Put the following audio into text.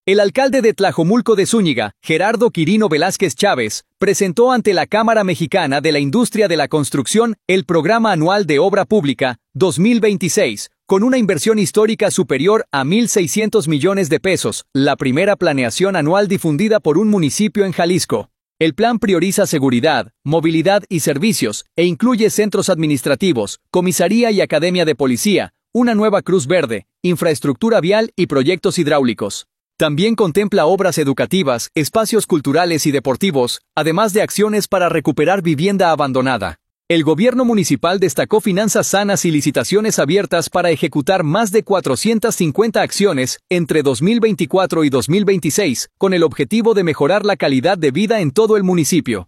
El alcalde de Tlajomulco de Zúñiga, Gerardo Quirino Velázquez Chávez, presentó ante la Cámara Mexicana de la Industria de la Construcción el Programa Anual de Obra Pública 2026, con una inversión histórica superior a 1.600 millones de pesos, la primera planeación anual difundida por un municipio en Jalisco. El plan prioriza seguridad, movilidad y servicios, e incluye centros administrativos, comisaría y academia de policía, una nueva Cruz Verde, infraestructura vial y proyectos hidráulicos. También contempla obras educativas, espacios culturales y deportivos, además de acciones para recuperar vivienda abandonada. El gobierno municipal destacó finanzas sanas y licitaciones abiertas para ejecutar más de 450 acciones entre 2024 y 2026, con el objetivo de mejorar la calidad de vida en todo el municipio.